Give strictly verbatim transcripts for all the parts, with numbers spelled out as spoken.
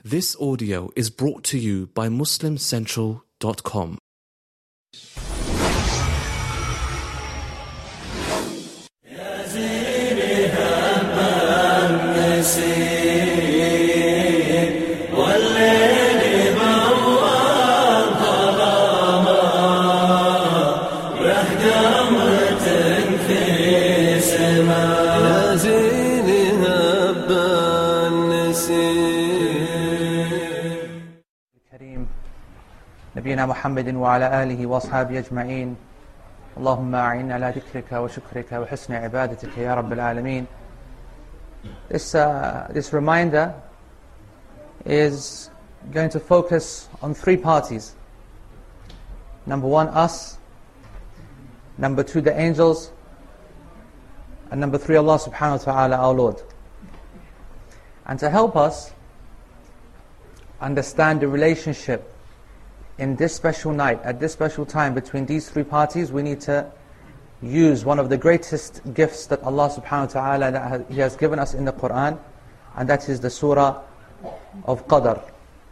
This audio is brought to you by Muslim Central dot com. نبينا محمد وعلى آله وأصحابه أجمعين اللهم أعنا على ذكرك وشكرك وحسن عبادتك يا رب العالمين. This, uh, this reminder is going to focus on three parties. Number one, us. Number two, the angels. And number three, Allah subhanahu wa ta'ala, our Lord. And to help us understand the relationship in this special night, at this special time between these three parties, we need to use one of the greatest gifts that Allah subhanahu wa ta'ala that He has given us in the Qur'an, and that is the surah of Qadr.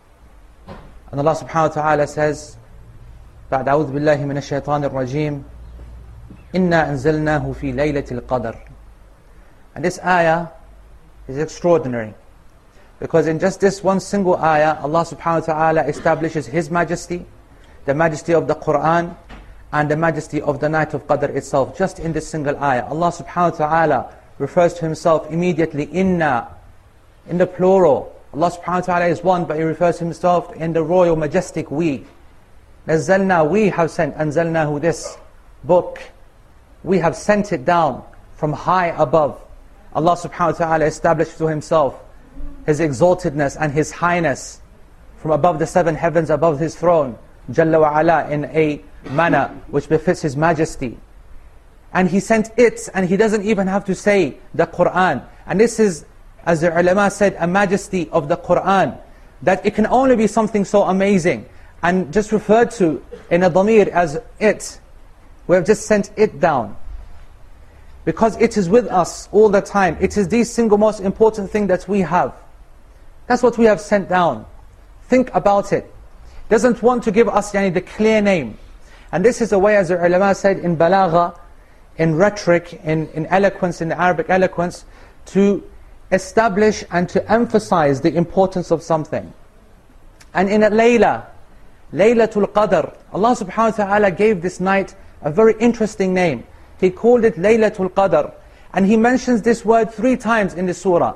And Allah subhanahu wa ta'ala says, بعد أعوذ بالله من الشيطان الرجيم إنا أنزلناه في ليلة القدر. And this ayah is extraordinary, because in just this one single ayah, Allah subhanahu wa ta'ala establishes His majesty, the majesty of the Qur'an, and the majesty of the night of Qadr itself. Just in this single ayah, Allah subhanahu wa ta'ala refers to Himself immediately, inna, in the plural. Allah subhanahu wa ta'ala is one, but He refers to Himself in the royal, majestic we. Nazzalna, we have sent, anzalnahu, this book. We have sent it down from high above. Allah subhanahu wa ta'ala established to Himself His exaltedness and His highness from above the seven heavens, above His throne, Jalla wa ala, in a manner which befits His majesty. And He sent it, and He doesn't even have to say the Qur'an. And this is, as the ulama said, a majesty of the Qur'an, that it can only be something so amazing, and just referred to in a dhamir as it. We have just sent it down, because it is with us all the time. It is the single most important thing that we have. That's what we have sent down. Think about it. Doesn't want to give us yani, the clear name. And this is a way, as the ulama said, in balagha, in rhetoric, in, in eloquence, in the Arabic eloquence, to establish and to emphasize the importance of something. And in a layla, Laylatul Qadr, Allah subhanahu wa ta'ala gave this night a very interesting name. He called it Laylatul Qadr. And He mentions this word three times in the surah.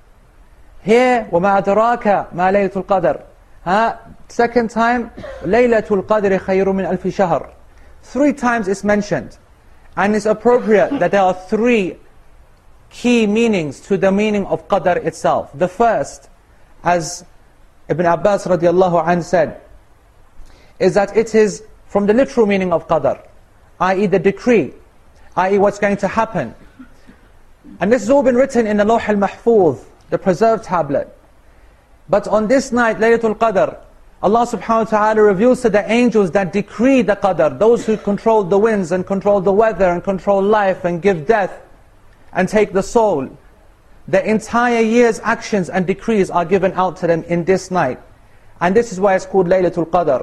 Here, وَمَا أَدْرَاكَ مَا لَيْلَةُ الْقَدْرِ. Ha? Second time, لَيْلَةُ الْقَدْرِ خَيْرٌ مِنْ أَلْفِ شَهْرٍ. Three times it's mentioned. And it's appropriate that there are three key meanings to the meaning of Qadr itself. The first, as Ibn Abbas radiallahu anhu said, is that it is from the literal meaning of Qadr, that is the decree, that is what's going to happen. And this has all been written in the Lawh al-Mahfuz, the preserved tablet. But on this night, Laylatul Qadr, Allah subhanahu wa ta'ala reveals to the angels that decree the Qadr, those who control the winds and control the weather and control life and give death and take the soul. The entire year's actions and decrees are given out to them in this night. And this is why it's called Laylatul Qadr.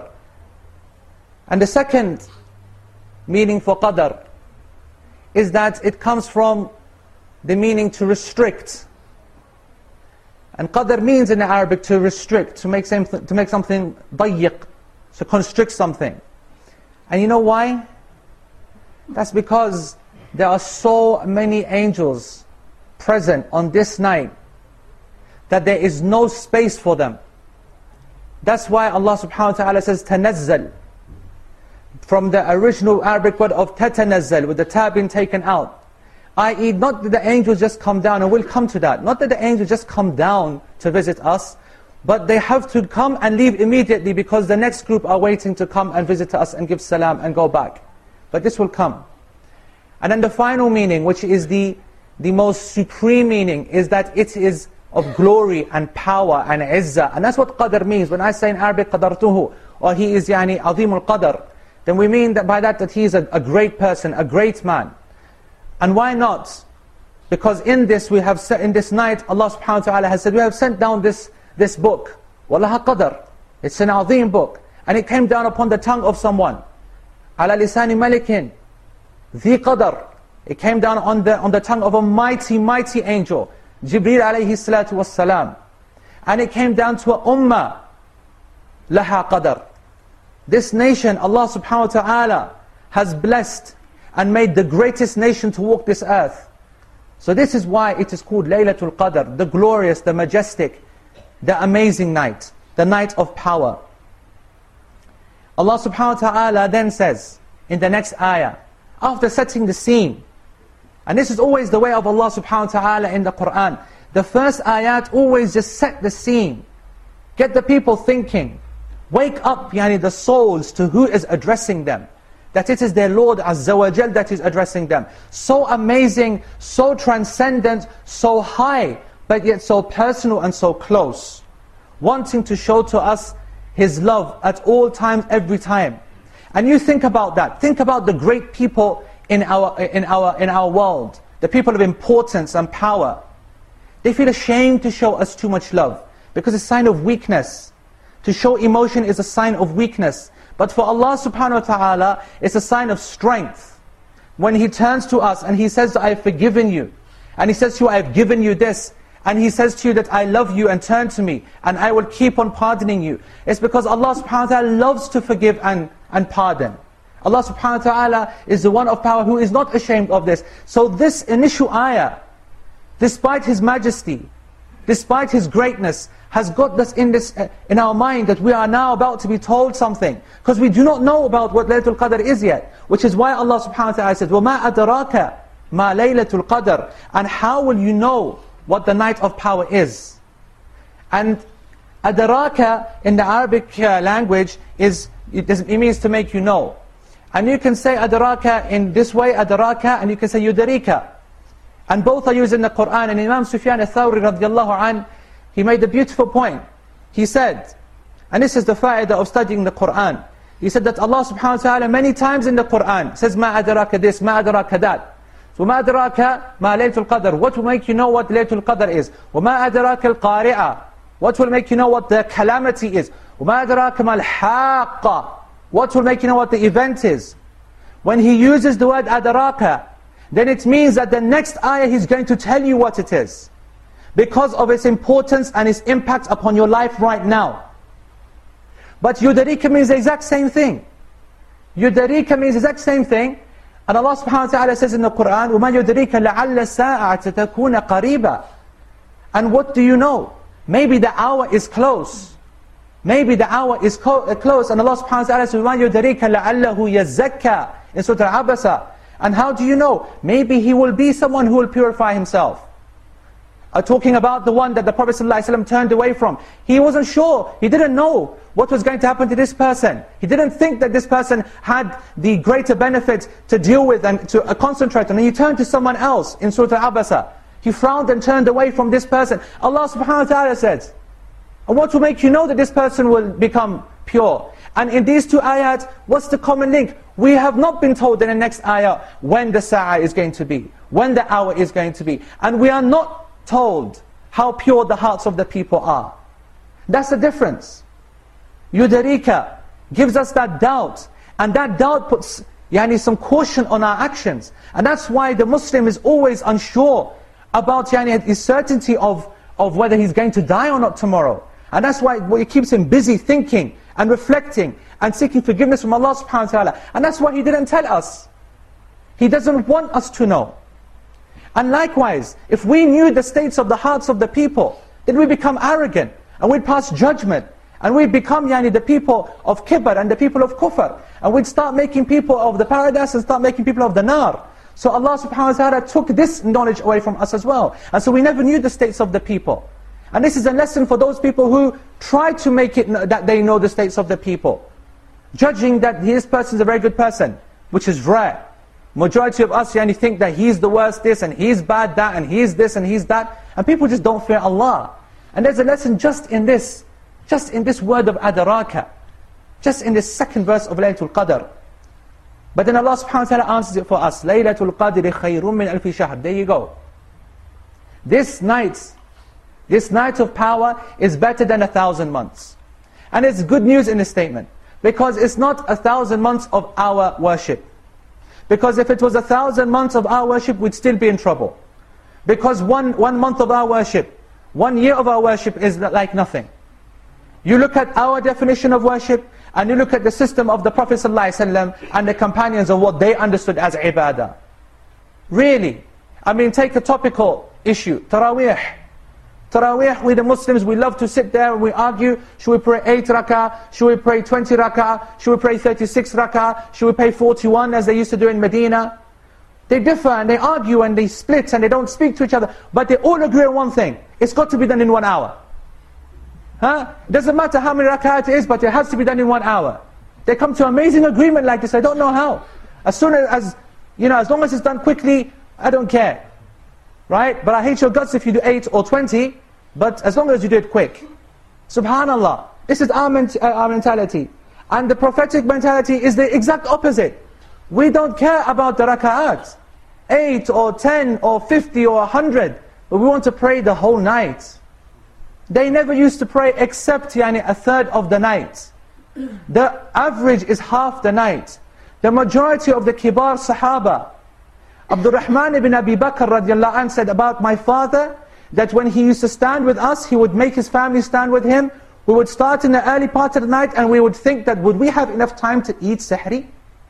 And the second meaning for Qadr is that it comes from the meaning to restrict. And Qadr means in the Arabic to restrict, to make something, to make something ضيق, to constrict something. And you know why? That's because there are so many angels present on this night that there is no space for them. That's why Allah subhanahu wa ta'ala says تَنَزَّل, from the original Arabic word of تَتَنَزَّل, with the ta being taken out. that is, not that the angels just come down, and we'll come to that. Not that the angels just come down to visit us, but they have to come and leave immediately, because the next group are waiting to come and visit us and give salam and go back. But this will come. And then the final meaning, which is the, the most supreme meaning, is that it is of glory and power and izzah. And that's what Qadr means. When I say in Arabic, قَدَرْتُهُ, or he is yani عظيم القدر, then we mean that by that that he is a, a great person, a great man. And why not? Because in this we have set, in this night, Allah subhanahu wa ta'ala has said, we have sent down this, this book. وَلَهَا قَدَرٌ. It's an azim book. And it came down upon the tongue of someone. عَلَى لِسَانِ مَلِكٍ ذِي قَدَرٌ. It came down on the, on the tongue of a mighty, mighty angel, Jibreel alayhi salatu wassalam. And it came down to a ummah, لَهَا قَدَرٌ. This nation, Allah subhanahu wa ta'ala has blessed and made the greatest nation to walk this earth. So this is why it is called Laylatul Qadr, the glorious, the majestic, the amazing night, the night of power. Allah subhanahu wa ta'ala then says in the next ayah, after setting the scene, and this is always the way of Allah subhanahu wa ta'ala in the Qur'an, the first ayat always just set the scene, get the people thinking, wake up yani the souls to who is addressing them, that it is their Lord Azza wa Jal that is addressing them. So amazing, so transcendent, so high, but yet so personal and so close, wanting to show to us His love at all times, every time. And you think about that, think about the great people in our, in our, in our world, the people of importance and power. They feel ashamed to show us too much love, because it's a sign of weakness. To show emotion is a sign of weakness. But for Allah subhanahu wa ta'ala, it's a sign of strength. When He turns to us and He says, I have forgiven you, and He says to you, I have given you this, and He says to you that I love you and turn to me, and I will keep on pardoning you. It's because Allah subhanahu wa ta'ala loves to forgive and, and pardon. Allah subhanahu wa ta'ala is the one of power who is not ashamed of this. So this initial ayah, despite His majesty, despite His greatness, has got us in this uh, in our mind that we are now about to be told something, because we do not know about what Laylatul Qadr is yet, which is why Allah subhanahu wa ta'ala says, وَمَا أَدْرَاكَ مَا لَيْلَةُ الْقَدْرِ. And how will you know what the night of power is? And adraka in the Arabic uh, language is, it, does, it means to make you know. And you can say adraka in this way, adraka, and you can say yudarika. And both are used in the Qur'an. And Imam Sufyan al-Thawri radiallahu anh, he made a beautiful point. He said, and this is the fa'idah of studying the Qur'an. He said that Allah subhanahu wa ta'ala many times in the Qur'an says, مَا أَدْرَاكَ this, مَا أَدْرَاكَ that. So مَا أَدْرَاكَ مَا لَيْلَةُ الْقَدْرِ. What will make you know what Laylatul Qadr is? وَمَا أَدْرَاكَ الْقَارِعَةِ. What will make you know what the calamity is? وَمَا أَدْرَاكَ مَا الْحَاقَّةِ. What will make you know what the event is? When he uses the word أَدْرَاكَ, then it means that the next ayah he's going to tell you what it is, because of its importance and its impact upon your life right now. But yudarika means the exact same thing. Yudarika means the exact same thing. And Allah subhanahu wa ta'ala says in the Qur'an, وَمَا يُدْرِيكَ لَعَلَّ السَّاعَةَ تَكُونَ قَرِيبًا. And what do you know? Maybe the hour is close. Maybe the hour is close. And Allah subhanahu wa ta'ala says, وَمَا يُدْرِيكَ لَعَلَّهُ يَزَّكَّى in Surah Al-Abasa. And how do you know? Maybe he will be someone who will purify himself. Uh, talking about the one that the Prophet ﷺ turned away from. He wasn't sure, he didn't know what was going to happen to this person. He didn't think that this person had the greater benefit to deal with and to uh, concentrate on. And he turned to someone else in Surah Al-Abasa. He frowned and turned away from this person. Allah subhanahu wa ta'ala says, and what will make you know that this person will become pure? And in these two ayat, what's the common link? We have not been told in the next ayah when the sa'ah is going to be, when the hour is going to be. And we are not told how pure the hearts of the people are. That's the difference. Yudarika gives us that doubt, and that doubt puts yani, some caution on our actions. And that's why the Muslim is always unsure about yani, his certainty of, of whether he's going to die or not tomorrow. And that's why it keeps him busy thinking and reflecting and seeking forgiveness from Allah subhanahu wa ta'ala. And that's why He didn't tell us. He doesn't want us to know. And likewise, if we knew the states of the hearts of the people, then we become arrogant, and we'd pass judgment, and we'd become yani, the people of kibr and the people of kufr, and we'd start making people of the paradise and start making people of the nar. So Allah subhanahu wa ta'ala took this knowledge away from us as well. And so we never knew the states of the people. And this is a lesson for those people who try to make it that they know the states of the people, judging that this person is a very good person, which is rare. Majority of us yani, think that he's the worst this, and he's bad that, and he's this, and he's that. And people just don't fear Allah. And there's a lesson just in this, just in this word of adraka, just in this second verse of Laylatul Qadr. But then Allah subhanahu wa ta'ala answers it for us. Laylatul Qadri khayrun min alfi shahr. There you go. This night This night of power is better than a thousand months. And it's good news in this statement, because it's not a thousand months of our worship. Because if it was a thousand months of our worship, we'd still be in trouble. Because one, one month of our worship, one year of our worship is like nothing. You look at our definition of worship, and you look at the system of the Prophet ﷺ and the companions of what they understood as ibadah. Really, I mean, take a topical issue, Taraweeh. Taraweeh, we the Muslims, we love to sit there and we argue, should we pray eight rak'ah, should we pray twenty rak'ah, should we pray thirty-six rak'ah, should we pray forty-one as they used to do in Medina? They differ and they argue and they split and they don't speak to each other, but they all agree on one thing: it's got to be done in one hour. Huh? It doesn't matter how many rak'ah it is, but it has to be done in one hour. They come to amazing agreement like this. I don't know how. As soon as, as you know, as long as it's done quickly, I don't care. Right? But I hate your guts if you do eight or twenty, but as long as you do it quick. Subhanallah. This is our, ment uh, our mentality. And the prophetic mentality is the exact opposite. We don't care about the raka'at. eight or ten or fifty or a hundred. But we want to pray the whole night. They never used to pray except yani, a third of the night. The average is half the night. The majority of the kibar sahaba, Abdul Rahman ibn Abi Bakr radiallahu anh said about my father, that when he used to stand with us, he would make his family stand with him. We would start in the early part of the night and we would think that would we have enough time to eat sahri?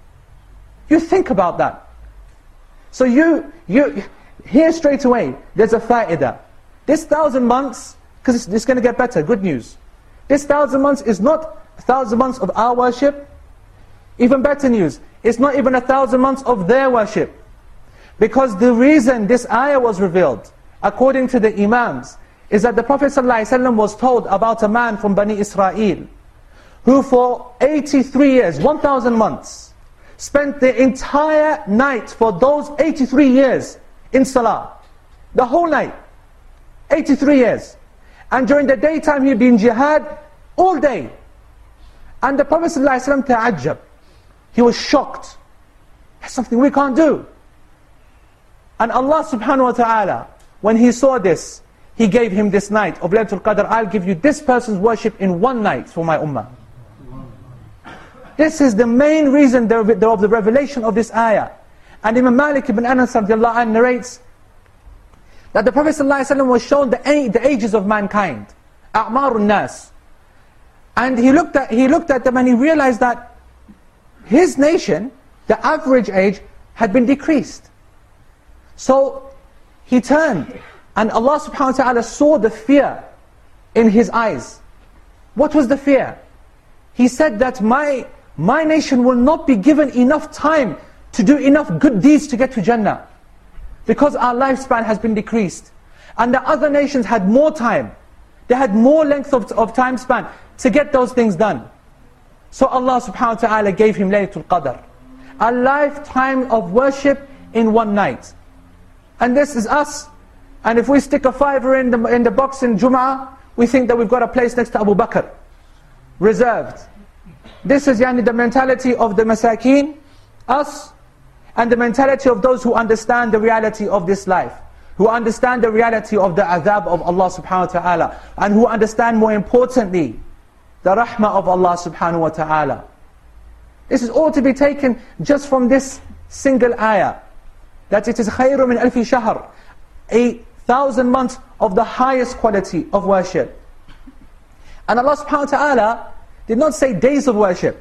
You think about that. So you, you here straight away, there's a fa'idah. This thousand months, because it's, it's going to get better, good news. This thousand months is not a thousand months of our worship. Even better news, it's not even a thousand months of their worship. Because the reason this ayah was revealed, according to the Imams, is that the Prophet ﷺ was told about a man from Bani Israel, who for eighty-three years, one thousand months, spent the entire night for those eighty-three years in salah. The whole night. eighty-three years. And during the daytime he'd be in jihad all day. And the Prophet ﷺ ta'ajjab. He was shocked. That's something we can't do. And Allah subhanahu wa ta'ala, when He saw this, He gave him this night of Laylatul Qadr. I'll give you this person's worship in one night for my ummah. This is the main reason of the revelation of this ayah. And Imam Malik ibn Anas radiallahu anh narrates that the Prophet ﷺ was shown the, the ages of mankind. A'marun nas. And he looked at, he looked at them and he realized that his nation, the average age, had been decreased. So he turned, and Allah subhanahu wa ta'ala saw the fear in his eyes. What was the fear? He said that my, my nation will not be given enough time to do enough good deeds to get to Jannah. Because our lifespan has been decreased. And the other nations had more time. They had more length of, of time span to get those things done. So Allah subhanahu wa ta'ala gave him Laylatul Qadr. A lifetime of worship in one night. And this is us. And if we stick a fiver in the, in the box in Jum'ah, we think that we've got a place next to Abu Bakr. Reserved. This is yani, the mentality of the masakeen, us, and the mentality of those who understand the reality of this life. Who understand the reality of the adhab of Allah subhanahu wa ta'ala. And who understand more importantly, the rahmah of Allah subhanahu wa ta'ala. This is all to be taken just from this single ayah. That it is khayru min alfi shahr, a thousand months of the highest quality of worship. And Allah subhanahu wa ta'ala did not say days of worship.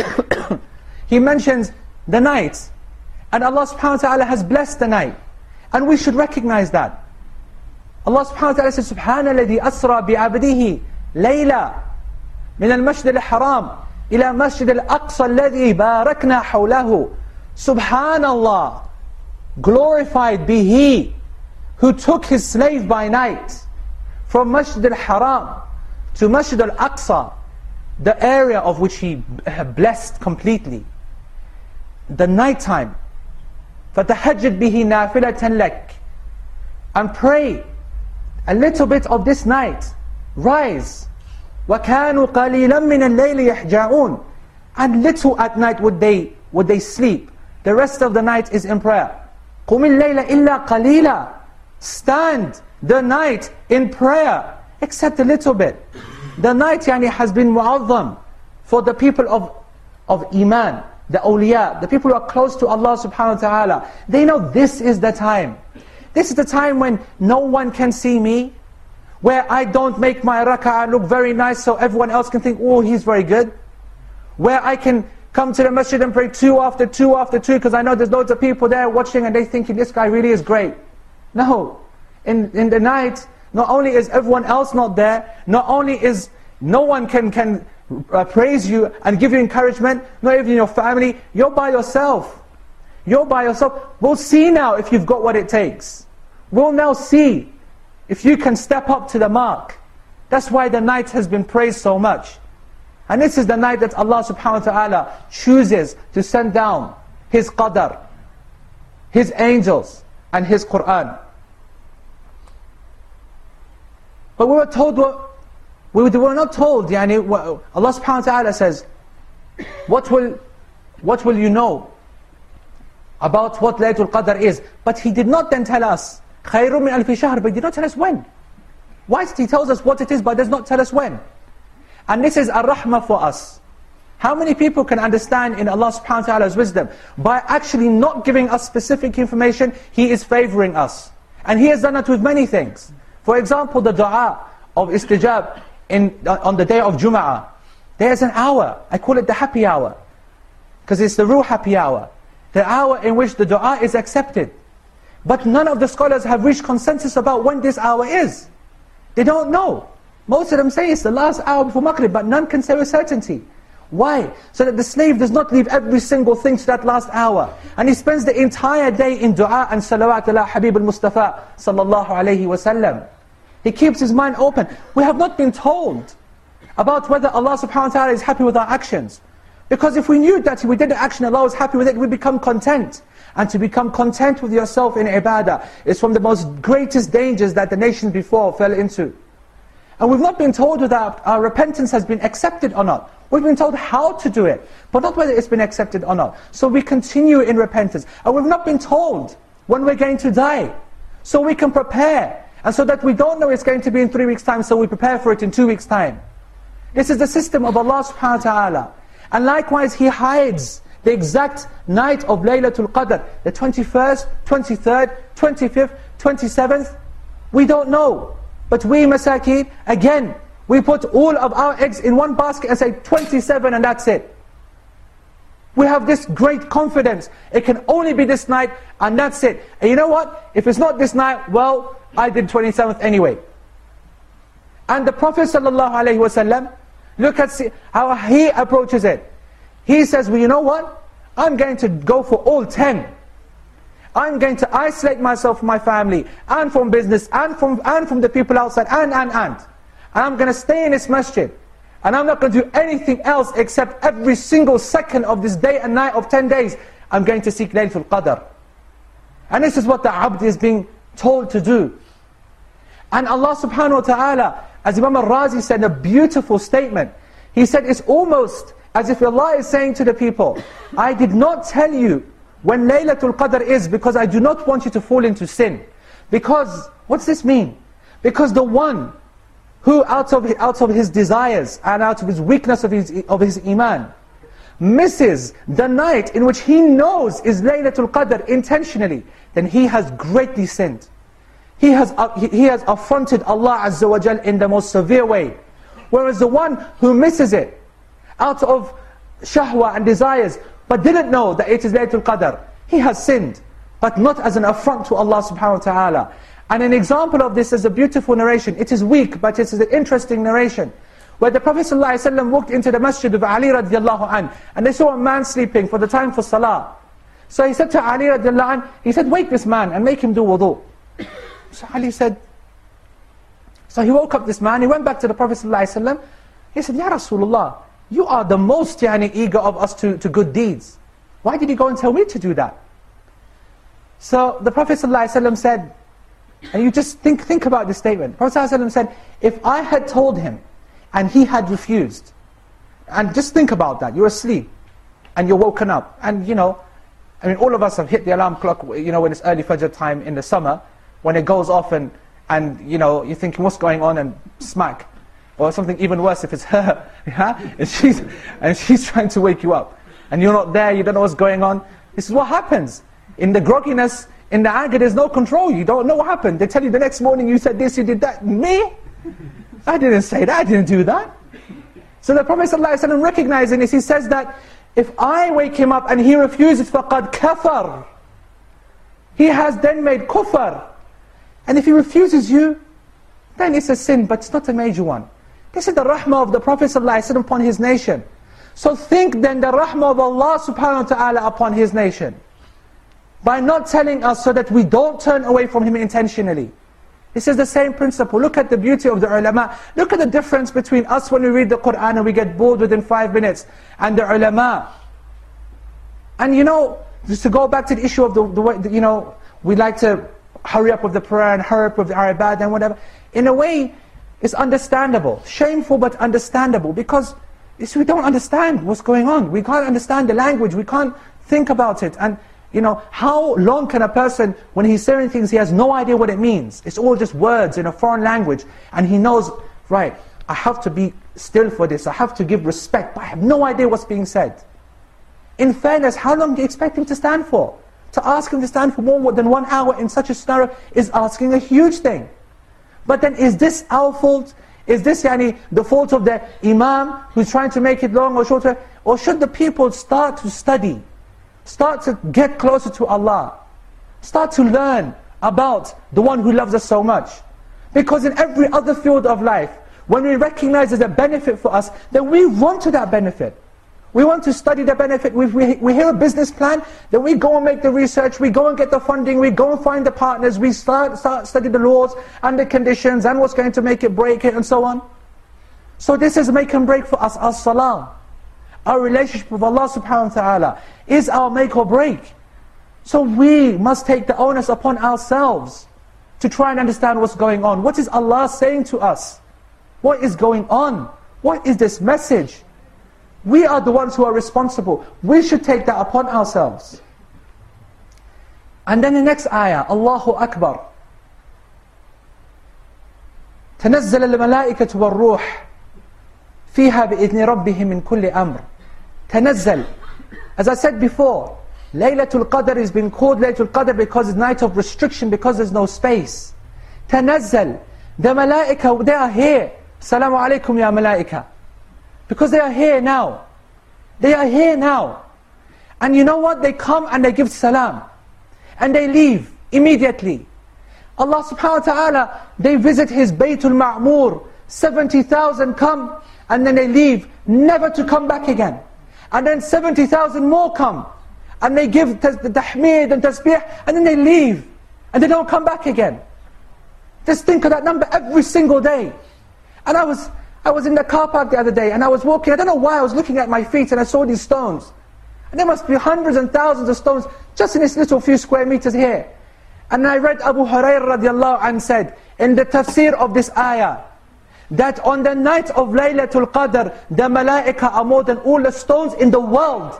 He mentions the night. And Allah subhanahu wa ta'ala has blessed the night. And we should recognize that. Allah subhanahu wa ta'ala says, سبحان الذي أسرى بعبده ليلة من المسجد الحرام إلى مسجد الأقصى الذي باركنا حوله. Subhanallah. Glorified be He who took His slave by night from Masjid al-Haram to Masjid al-Aqsa, the area of which He blessed completely. The night time. فَتَحَجِّدْ بِهِ نَافِلَةً لَكَ. And pray a little bit of this night. Rise. وَكَانُوا قَلِيلًا مِنَ اللَّيْلِ يَحْجَعُونَ. And little at night would they, would they sleep. The rest of the night is in prayer. قُمِ اللَّيْلَ إِلَّا قَلِيلًا. Stand the night in prayer, except a little bit. The night yani, has been mu'azzam for the people of, of Iman, the awliya, the people who are close to Allah subhanahu wa ta'ala. They know this is the time. This is the time when no one can see me, where I don't make my rak'ah look very nice so everyone else can think, oh, he's very good. Where I can come to the masjid and pray two after two after two, because I know there's loads of people there watching and they thinking, this guy really is great. No. In, in the night, not only is everyone else not there, not only is no one can, can uh, praise you and give you encouragement, not even your family, you're by yourself. You're by yourself. We'll see now if you've got what it takes. We'll now see if you can step up to the mark. That's why the night has been praised so much. And this is the night that Allah subhanahu wa ta'ala chooses to send down His qadr, His angels, and His Qur'an. But we were told, we were not told, yani, Allah subhanahu wa ta'ala says, what will, what will you know about what Laylatul Qadr is? But He did not then tell us, خَيْرٌ مِنْ أَلْفِ شَهْرٍ, but He did not tell us when. Why did He tell us what it is, but does not tell us when? And this is a rahmah for us. How many people can understand in Allah subhanahu wa ta'ala's wisdom? By actually not giving us specific information, He is favoring us. And He has done it with many things. For example, the dua of istijab in, on the day of Jum'ah. There's an hour, I call it the happy hour. Because it's the real happy hour. The hour in which the dua is accepted. But none of the scholars have reached consensus about when this hour is. They don't know. Most of them say it's the last hour before Maghrib, but none can say with certainty. Why? So that the slave does not leave every single thing to that last hour. And he spends the entire day in dua and salawat ala Habib al-Mustafa sallallahu alayhi wa sallam. He keeps his mind open. We have not been told about whether Allah subhanahu wa ta'ala is happy with our actions. Because if we knew that we did the action, Allah was happy with it, we become content. And to become content with yourself in ibadah is from the most greatest dangers that the nations before fell into. And we've not been told whether our repentance has been accepted or not. We've been told how to do it, but not whether it's been accepted or not. So we continue in repentance. And we've not been told when we're going to die. So we can prepare. And so that we don't know it's going to be in three weeks' time, so we prepare for it in two weeks' time. This is the system of Allah subhanahu wa ta'ala. And likewise, He hides the exact night of Laylatul Qadr, the twenty-first, twenty-third, twenty-fifth, twenty-seventh. We don't know. But we masakeen, again, we put all of our eggs in one basket and say twenty-seven and that's it. We have this great confidence. It can only be this night and that's it. And you know what? If it's not this night, well, I did twenty-seventh anyway. And the Prophet ﷺ, look at how he approaches it. He says, well, you know what? I'm going to go for all ten. I'm going to isolate myself from my family, and from business, and from and from the people outside, and, and, and. And I'm going to stay in this masjid. And I'm not going to do anything else except every single second of this day and night of ten days, I'm going to seek Laylatul Qadr. And this is what the abd is being told to do. And Allah subhanahu wa ta'ala, as Imam al-Razi said, a beautiful statement. He said, it's almost as if Allah is saying to the people, I did not tell you when Laylatul Qadr is because I do not want you to fall into sin. Because, what's this mean? Because the one who out of, out of his desires and out of his weakness of his, of his iman, misses the night in which he knows is Laylatul Qadr intentionally, then he has greatly sinned. He has, uh, he, he has affronted Allah Azza wa Jal in the most severe way. Whereas the one who misses it out of shahwa and desires, but didn't know that it is Laylatul Qadr, he has sinned, but not as an affront to Allah subhanahu wa ta'ala. And an example of this is a beautiful narration. It is weak, but it is an interesting narration. Where the Prophet ﷺ walked into the masjid of Ali radiallahu anh, and they saw a man sleeping for the time for salah. So he said to Ali radiallahu anh, he said, wake this man and make him do wudu. So Ali said, so he woke up this man, he went back to the Prophet ﷺ, he said, Ya Rasulullah, you are the most yani, eager of us to, to good deeds. Why did you go and tell me to do that? So the Prophet ﷺ said, and you just think think about this statement. The Prophet ﷺ said, if I had told him, and he had refused, and just think about that, you're asleep, and you're woken up, and you know, I mean all of us have hit the alarm clock, you know, when it's early Fajr time in the summer, when it goes off and, and you know, you're thinking, what's going on, and smack. Or something even worse if it's her, yeah? and, she's, and she's trying to wake you up. And you're not there, you don't know what's going on. This is what happens. In the grogginess, in the anger, there's no control. You don't know what happened. They tell you the next morning, you said this, you did that. Me? I didn't say that, I didn't do that. So the Prophet ﷺ, recognizing this, he says that, if I wake him up and he refuses, فَقَدْ كَفَرْ, he has then made kufr. And if he refuses you, then it's a sin, but it's not a major one. This is the rahmah of the Prophet ﷺ upon his nation. So think then the rahmah of Allah subhanahu wa ta'ala upon his nation, by not telling us so that we don't turn away from him intentionally. This is the same principle. Look at the beauty of the ulama. Look at the difference between us when we read the Qur'an and we get bored within five minutes, and the ulama. And you know, just to go back to the issue of the, the way, you know, we like to hurry up with the prayer and hurry up with the ibadah and whatever. In a way, it's understandable. Shameful, but understandable. Because we don't understand what's going on. We can't understand the language. We can't think about it. And you know, how long can a person, when he's saying things, he has no idea what it means. It's all just words in a foreign language. And he knows, right, I have to be still for this. I have to give respect, but I have no idea what's being said. In fairness, how long do you expect him to stand for? To ask him to stand for more than one hour in such a scenario is asking a huge thing. But then is this our fault? Is this yani, the fault of the imam who's trying to make it long or shorter? Or should the people start to study? Start to get closer to Allah. Start to learn about the one who loves us so much. Because in every other field of life, when we recognize there's a benefit for us, then we run to that benefit. We want to study the benefit. We, we, we hear a business plan, then we go and make the research, we go and get the funding, we go and find the partners, we start, start study the laws and the conditions and what's going to make it, break it, and so on. So this is make and break for us, as-salah. Our relationship with Allah subhanahu wa ta'ala is our make or break. So we must take the onus upon ourselves to try and understand what's going on. What is Allah saying to us? What is going on? What is this message? We are the ones who are responsible. We should take that upon ourselves. And then the next ayah, Allahu Akbar. تنزل الملائكة والروح فيها بإذن ربهم من كل أمر. تنزل. As I said before, Laylatul Qadr has been called Laylatul Qadr because it's night of restriction, because there's no space. تنزل. The malaika, they are here. Assalamu alaikum ya malaika. Because they are here now. They are here now. And you know what? They come and they give salam. And they leave immediately. Allah subhanahu wa ta'ala, they visit His Baytul Ma'mur. seventy thousand come and then they leave, never to come back again. And then seventy thousand more come. And they give the tahmid and tasbih, and then they leave. And they don't come back again. Just think of that number every single day. And I was I was in the car park the other day, and I was walking, I don't know why, I was looking at my feet and I saw these stones. And there must be hundreds and thousands of stones just in this little few square meters here. And I read Abu Hurairah radiallahu anhu said, in the tafsir of this ayah, that on the night of Laylatul Qadr, the malaika are more than all the stones in the world.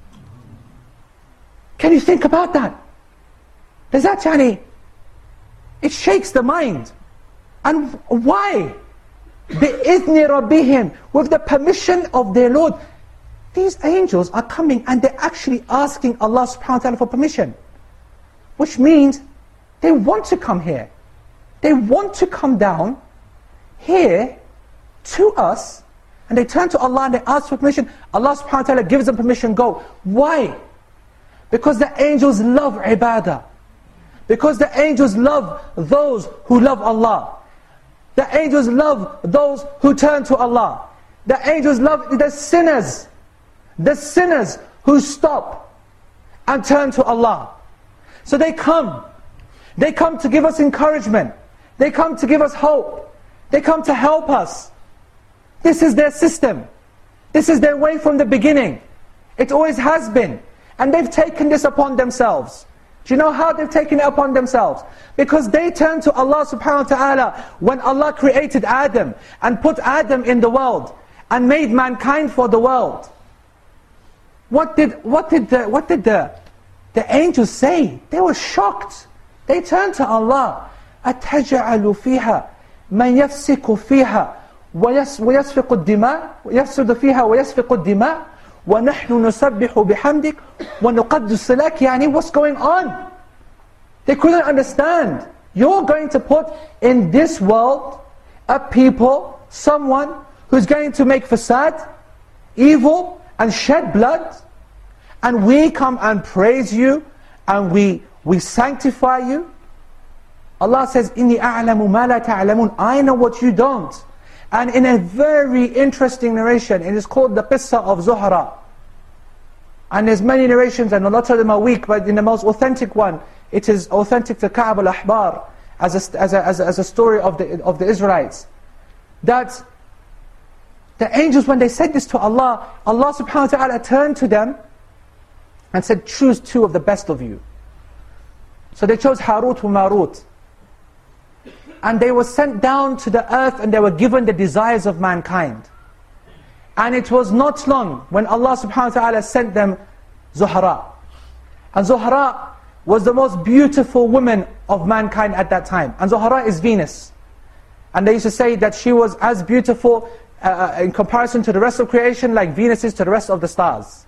Can you think about that? Does that, yani, it shakes the mind. And why? بِإِذْنِ رَبِّهِمْ, with the permission of their Lord. These angels are coming and they're actually asking Allah subhanahu wa ta'ala for permission. Which means they want to come here. They want to come down here to us, and they turn to Allah and they ask for permission. Allah subhanahu wa ta'ala gives them permission, go. Why? Because the angels love ibadah. Because the angels love those who love Allah. The angels love those who turn to Allah. The angels love the sinners. The sinners who stop and turn to Allah. So they come. They come to give us encouragement. They come to give us hope. They come to help us. This is their system. This is their way from the beginning. It always has been. And they've taken this upon themselves. Do you know how they've taken it upon themselves? Because they turned to Allah subhanahu wa ta'ala when Allah created Adam and put Adam in the world and made mankind for the world. What did, what did, the, what did the, the angels say? They were shocked. They turned to Allah. أَتَجْعَلُ فِيهَا مَنْ يَفْسِكُ فِيهَا وَيَسْفِقُ الدِّمَاءِ وَيَفْسُدُ فِيهَا وَيَسْفِقُ الدِّمَاءِ وَنَحْنُ نُسَبِّحُ بِحَمْدِكَ وَنُقَدِّسُ لَكَ. Yani, what's going on? They couldn't understand. You're going to put in this world a people, someone who's going to make fasad, evil, and shed blood, and we come and praise you, and we, we sanctify you. Allah says, إِنِّي أَعْلَمُ مَا لَا تَعْلَمُونَ. I know what you don't. And in a very interesting narration, it is called the Qissa of Zuhra. And there's many narrations, and a lot of them are weak, but in the most authentic one, it is authentic to Ka'b al-Ahbar, as a, as a, as a, as a story of the, of the Israelites. That the angels, when they said this to Allah, Allah subhanahu wa ta'ala turned to them and said, choose two of the best of you. So they chose Harut and Marut. And they were sent down to the earth and they were given the desires of mankind. And it was not long when Allah subhanahu wa ta'ala sent them Zuhra. And Zuhra was the most beautiful woman of mankind at that time. And Zuhra is Venus. And they used to say that she was as beautiful uh, in comparison to the rest of creation like Venus is to the rest of the stars.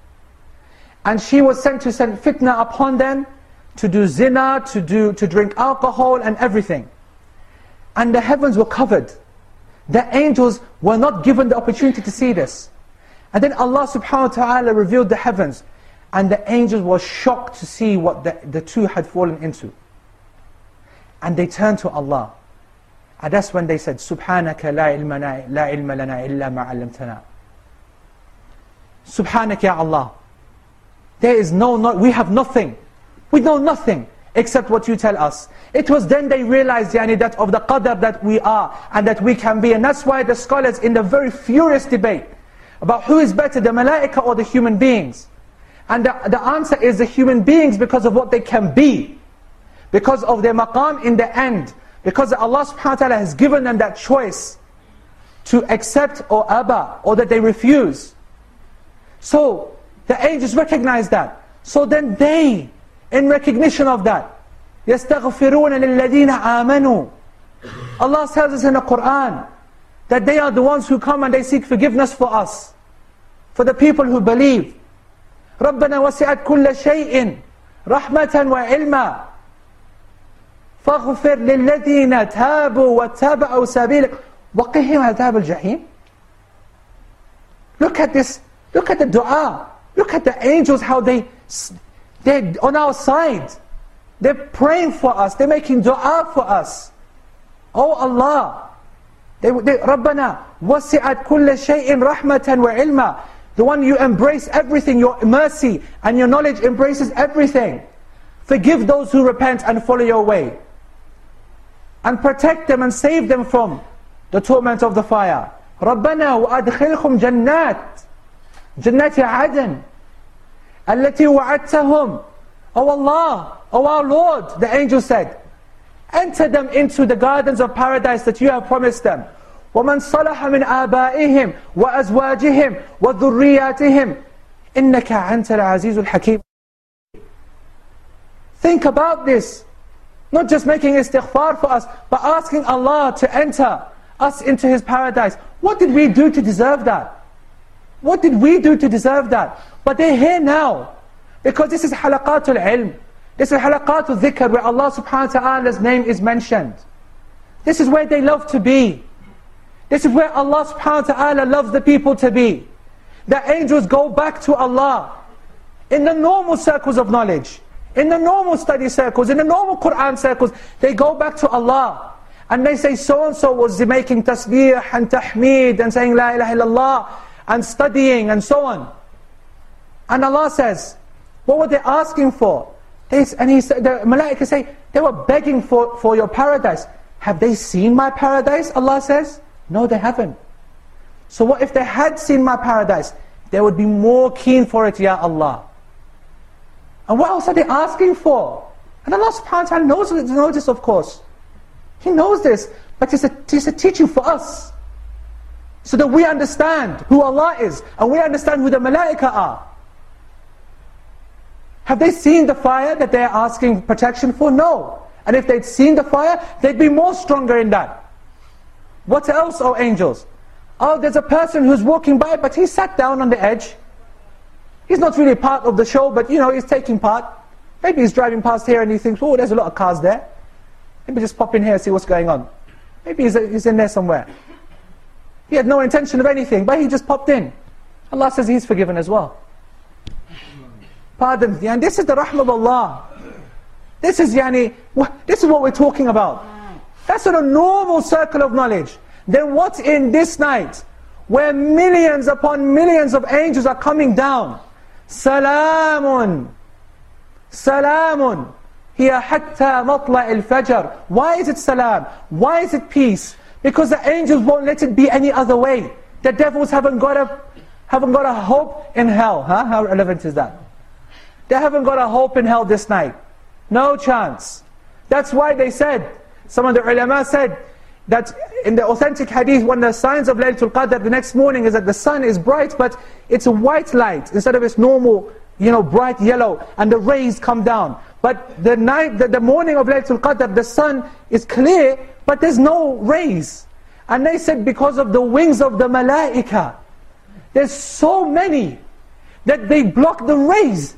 And she was sent to send fitna upon them, to do zina, to, do, to drink alcohol and everything. And the heavens were covered. The angels were not given the opportunity to see this. And then Allah subhanahu wa ta'ala revealed the heavens. And the angels were shocked to see what the, the two had fallen into. And they turned to Allah. And that's when they said, Subhanaka la ilma lana illa ma 'allamtana. Subhanaka ya Allah. There is no, no, we have nothing. We know nothing except what you tell us. It was then they realized yani, that of the qadr that we are and that we can be. And that's why the scholars in the very furious debate about who is better, the malaika or the human beings. And the, the answer is the human beings because of what they can be. Because of their maqam in the end. Because Allah subhanahu wa ta'ala has given them that choice to accept or aba, or that they refuse. So the angels recognize that. So then they, in recognition of that, يَسْتَغْفِرُونَ لِلَّذِينَ آمَنُوا. Allah tells us in the Qur'an that they are the ones who come and they seek forgiveness for us, for the people who believe. رَبَّنَا وَسِعَتْ كُلَّ شَيْءٍ رَحْمَةً وَعِلْمًا فَاغْفِرْ لِلَّذِينَ تَابُوا وَاتَّبَعُوا سَبِيلَكَ وَقِهِمْ عَذَابَ الْجَحِيمِ. Look at this, look at the dua. Look at the angels, how they, they're on our side. They're praying for us, they're making dua for us. Oh Allah, they, they, رَبَّنَا وَسِعَتْ كُلَّ شَيْءٍ رَحْمَةً وَعِلْمًا. The one you embrace everything, your mercy and your knowledge embraces everything. Forgive those who repent and follow your way. And protect them and save them from the torment of the fire. رَبَّنَا وَأَدْخِلْهُمْ جَنَّاتٍ جَنَّاتِ عَدْنٍ الَّتِي وَعَدْتَهُمْ. Oh Allah, oh our Lord, the angel said, enter them into the gardens of paradise that you have promised them. وَمَنْ صَلَحَ مِنْ آبَائِهِمْ وَأَزْوَاجِهِمْ وَذُرِّيَّاتِهِمْ إِنَّكَ أَنْتَ الْعَزِيزُ الْحَكِيمُ. Think about this. Not just making istighfar for us, but asking Allah to enter us into His paradise. What did we do to deserve that? What did we do to deserve that? But they're here now. Because this is halaqatul ilm. This is halaqatul dhikr, where Allah subhanahu wa ta'ala's name is mentioned. This is where they love to be. This is where Allah subhanahu wa ta'ala loves the people to be. The angels go back to Allah in the normal circles of knowledge, in the normal study circles, in the normal Qur'an circles. They go back to Allah and they say, so-and-so was making tasbih and tahmeed and saying la ilaha illallah and studying and so on. And Allah says, what were they asking for? They, and he said, the malaika say, they were begging for, for your paradise. Have they seen my paradise? Allah says, no, they haven't. So what if they had seen my paradise? They would be more keen for it, Ya Allah. And what else are they asking for? And Allah subhanahu wa ta'ala knows, knows this, of course. He knows this, but it's a, it's a teaching for us. So that we understand who Allah is, and we understand who the malaika are. Have they seen the fire that they are asking protection for? No. And if they'd seen the fire, they'd be more stronger in that. What else, oh angels? Oh, there's a person who's walking by, but he sat down on the edge. He's not really part of the show, but you know, he's taking part. Maybe he's driving past here and he thinks, oh, there's a lot of cars there. Maybe just pop in here and see what's going on. Maybe he's, he's in there somewhere. He had no intention of anything, but he just popped in. Allah says he's forgiven as well. Pardon. And this is the rahmah of Allah. This is, yani, this is what we're talking about. That's not a normal circle of knowledge. Then what in this night, where millions upon millions of angels are coming down? Salamun. Salamun. Hiya hatta matla' al-fajr. Why is it salam? Why is it peace? Because the angels won't let it be any other way. The devils haven't got a, haven't got a hope in hell. Huh? How relevant is that? They haven't got a hope in hell this night. No chance. That's why they said, some of the ulama said, that in the authentic hadith, one of the signs of Laylatul Qadr the next morning is that the sun is bright, but it's a white light instead of its normal, you know, bright yellow, and the rays come down. But the night, the, the morning of Laylatul Qadr, the sun is clear, but there's no rays. And they said because of the wings of the malaika, there's so many that they block the rays.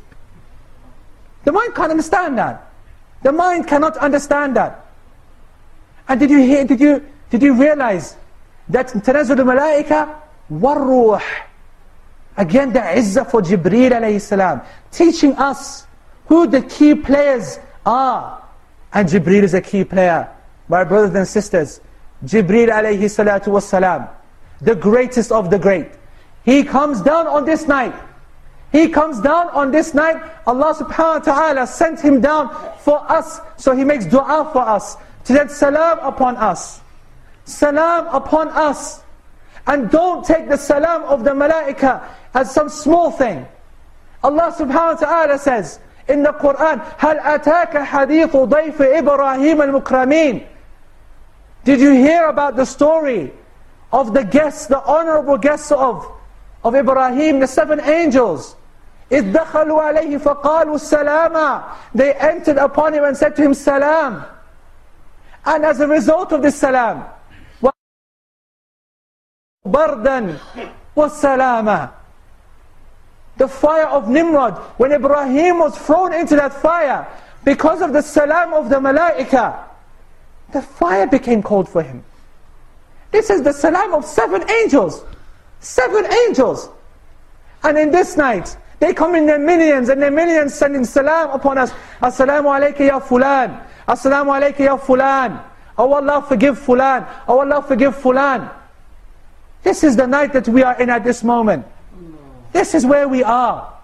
The mind can't understand that. The mind cannot understand that. And did you hear, did you, did you realize that تنزل الملائكة والروح, again the izzah for Jibreel alayhi salam, teaching us who the key players are. And Jibreel is a key player. My brothers and sisters, Jibreel alayhi salatu was salam, the greatest of the great. He comes down on this night. He comes down on this night. Allah subhanahu wa ta'ala sent him down for us. So he makes dua for us. To that salam upon us. Salam upon us. And don't take the salam of the malaika as some small thing. Allah subhanahu wa ta'ala says in the Quran, هَلْ أَتَاكَ حَدِيثُ ضَيْفِ إِبْرَاهِيمَ الْمُكْرَمِينَ. Did you hear about the story of the guests, the honorable guests of, of Ibrahim, the seven angels? إِذْ دَخَلُوا عَلَيْهِ فَقَالُوا السَّلَامَ. They entered upon him and said to him, salam. And as a result of this salam, bardan wassalama, the fire of Nimrod, when Ibrahim was thrown into that fire, because of the salam of the malaika, the fire became cold for him. This is the salam of seven angels. Seven angels. And in this night, they come in their millions and their millions sending salam upon us. Assalamu alayka ya fulan. Assalamu alayka ya fulan. Oh Allah forgive fulan. Oh Allah forgive fulan. This is the night that we are in at this moment. This is where we are.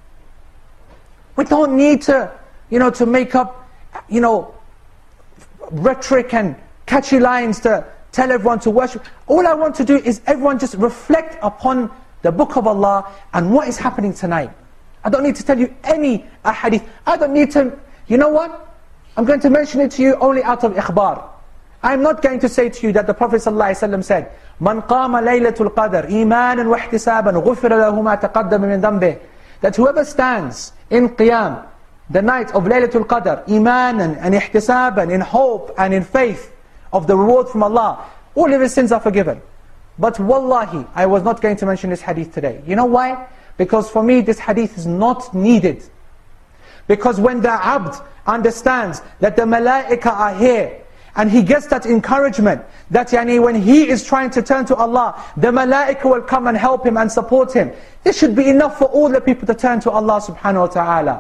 We don't need to, you know, to make up, you know, rhetoric and catchy lines to tell everyone to worship. All I want to do is everyone just reflect upon the book of Allah and what is happening tonight. I don't need to tell you any ahadith. I don't need to, you know what? I'm going to mention it to you only out of ikhbar. I'm not going to say to you that the Prophet ﷺ said, Man qama laylatul qadr imanan wa ihtisaban ghufira lahu ma taqaddama min dhanbih. That whoever stands in qiyam, the night of Laylatul Qadr, imanan and ihtisaban, in hope and in faith of the reward from Allah, all of his sins are forgiven. But wallahi, I was not going to mention this hadith today. You know why? Because for me this hadith is not needed. Because when the abd understands that the malaika are here, and he gets that encouragement, that yani, when he is trying to turn to Allah, the malaika will come and help him and support him. This should be enough for all the people to turn to Allah subhanahu wa ta'ala.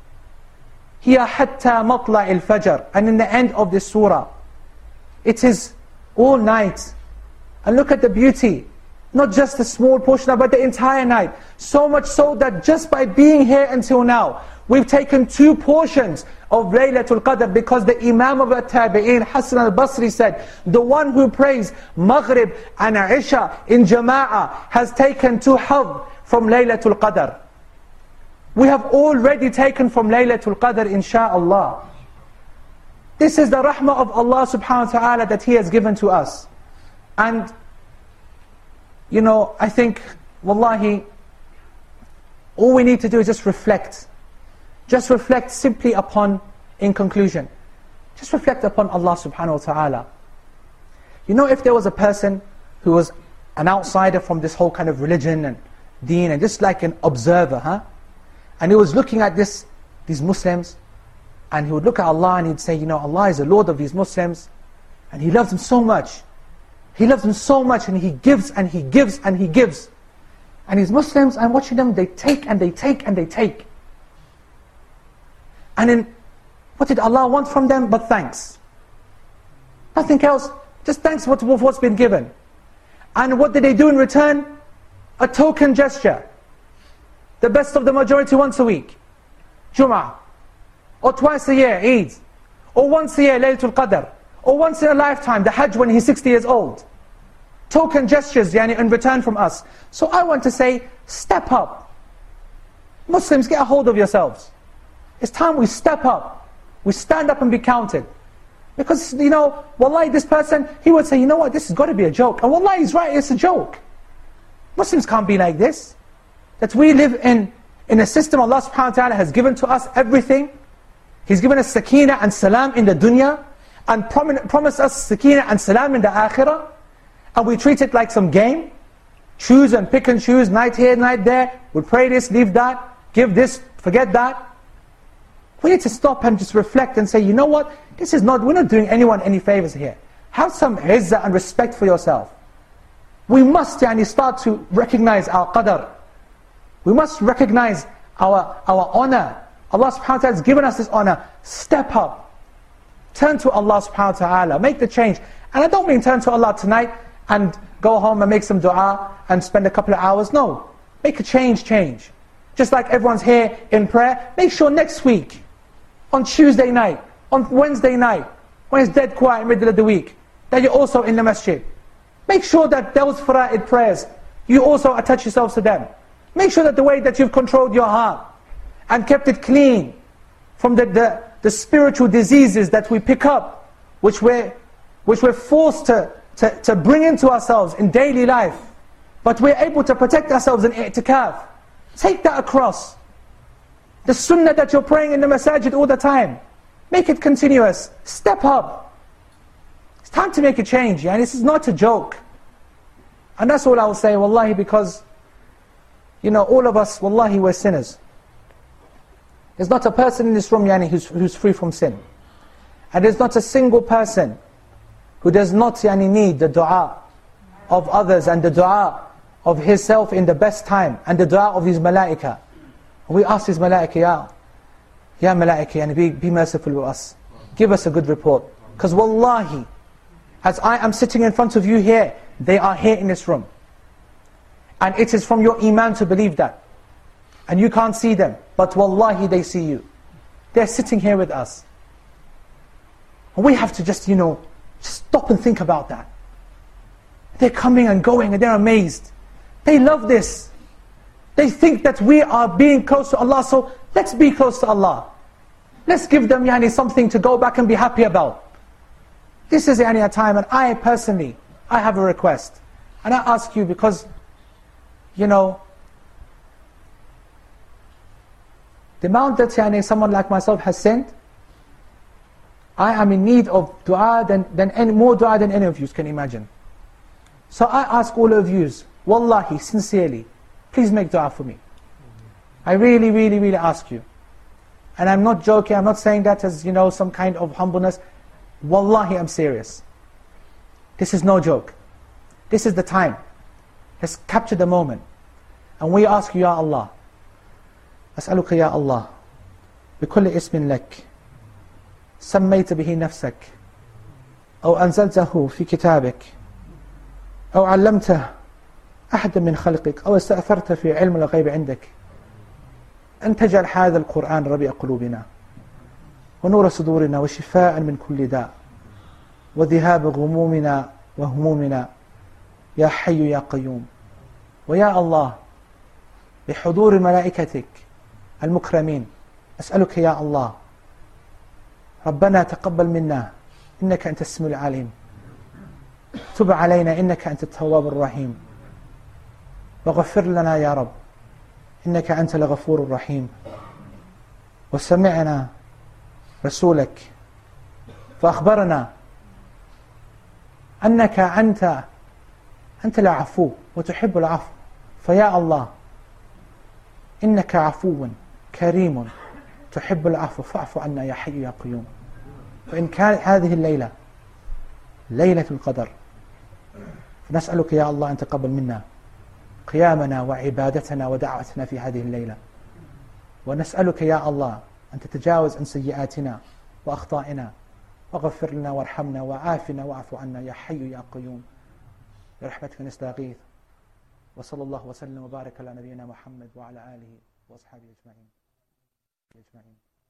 Hiya hatta matla' al-fajr. And in the end of this surah, it is all night. And look at the beauty. Not just a small portion, but the entire night. So much so that just by being here until now, we've taken two portions of Laylatul Qadr, because the Imam of the Tabi'een, Hassan al-Basri, said, the one who prays Maghrib and Isha in Jama'ah has taken two hadh from Laylatul Qadr. We have already taken from Laylatul Qadr, insha'Allah. This is the rahmah of Allah subhanahu wa ta'ala that He has given to us. And, you know, I think, wallahi, all we need to do is just reflect. Just reflect simply upon, in conclusion, Just reflect upon Allah subhanahu wa ta'ala. You know, if there was a person who was an outsider from this whole kind of religion and deen, and just like an observer, huh? And he was looking at this, these Muslims, and he would look at Allah and he'd say, you know, Allah is the Lord of these Muslims, and He loves them so much. He loves them so much, and He gives and He gives and He gives. And these Muslims, I'm watching them, they take and they take and they take. And then, what did Allah want from them but thanks? Nothing else, just thanks for what's been given. And what did they do in return? A token gesture. The best of the majority once a week, Jum'ah. Or twice a year, Eid. Or once a year, Laylatul Qadr. Or once in a lifetime, the Hajj when he's sixty years old. Token gestures, yani, in return from us. So I want to say, step up. Muslims, get a hold of yourselves. It's time we step up. We stand up and be counted. Because, you know, wallahi, this person, he would say, you know what, this has got to be a joke. And wallahi, he's right, it's a joke. Muslims can't be like this. That we live in, in a system Allah subhanahu wa ta'ala has given to us everything. He's given us sakina and salam in the dunya, and prom promised us sakina and salam in the akhirah. And we treat it like some game. Choose and pick and choose, night here, night there. We pray this, leave that, give this, forget that. We need to stop and just reflect and say, you know what, this is not, we're not doing anyone any favors here. Have some izzah and respect for yourself. We must yani, start to recognize our qadr. We must recognize our, our honor. Allah subhanahu wa ta'ala has given us this honor. Step up. Turn to Allah subhanahu wa ta'ala. Make the change. And I don't mean turn to Allah tonight and go home and make some dua and spend a couple of hours. No. Make a change, change. Just like everyone's here in prayer, make sure next week, on Tuesday night, on Wednesday night, when it's dead quiet in the middle of the week, that you're also in the masjid. Make sure that those fara'id prayers, you also attach yourselves to them. Make sure that the way that you've controlled your heart and kept it clean from the, the, the spiritual diseases that we pick up, which we're, which we're forced to, to, to bring into ourselves in daily life, but we're able to protect ourselves in i'tikaf. Take that across. The sunnah that you're praying in the masajid all the time, make it continuous. Step up. It's time to make a change, yeah? This is not a joke. And that's all I will say, wallahi, because, you know, all of us, wallahi, we're sinners. There's not a person in this room, yani, who's, who's free from sin. And there's not a single person who does not yani, need the dua of others and the dua of himself in the best time, and the dua of these malaika. We ask these malaika, Ya, Ya malaika, yani, be, be merciful with us. Give us a good report. Because wallahi, as I am sitting in front of you here, they are here in this room. And it is from your iman to believe that. And you can't see them, but wallahi they see you. They're sitting here with us. And we have to just, you know, just stop and think about that. They're coming and going and they're amazed. They love this. They think that we are being close to Allah, so let's be close to Allah. Let's give them yani, something to go back and be happy about. This is yani, a time, and I personally, I have a request. And I ask you because, you know, the amount that yani, someone like myself has sinned, I am in need of dua than, than any, more dua than any of you can imagine. So I ask all of you, wallahi, sincerely, please make dua for me. I really, really, really ask you. And I'm not joking, I'm not saying that as, you know, some kind of humbleness. Wallahi, I'm serious. This is no joke. This is the time. Let's capture the moment. And we ask you, Ya Allah, أسألك يا الله بكل اسم لك سميت به نفسك أو أنزلته في كتابك أو علمته أحد من خلقك أو استأثرت في علم الغيب عندك أن تجعل هذا القرآن ربيع قلوبنا ونور صدورنا وشفاء من كل داء وذهاب غمومنا وهمومنا يا حي يا قيوم. ويا الله بحضور ملائكتك المكرمين أسألك يا الله ربنا تقبل منا إنك أنت السميع العليم تب علينا إنك أنت التواب الرحيم واغفر لنا يا رب إنك أنت الغفور الرحيم. وسمعنا رسولك فأخبرنا أنك أنت أنت العفو وتحب العفو، فيا الله إنك عفو كريم تحب العفو فاعف عنا يا حي يا قيوم. فإن كانت هذه الليلة ليلة القدر فنسألك يا الله أن تقبل منا قيامنا وعبادتنا ودعوتنا في هذه الليلة، ونسألك يا الله أن تتجاوز عن سيئاتنا وأخطائنا، واغفر لنا وارحمنا وعافنا واعف عنا يا حي يا قيوم برحمتك نستغيث. وصلى الله وسلم وبارك على نبينا محمد وعلى آله وأصحابه أجمعين.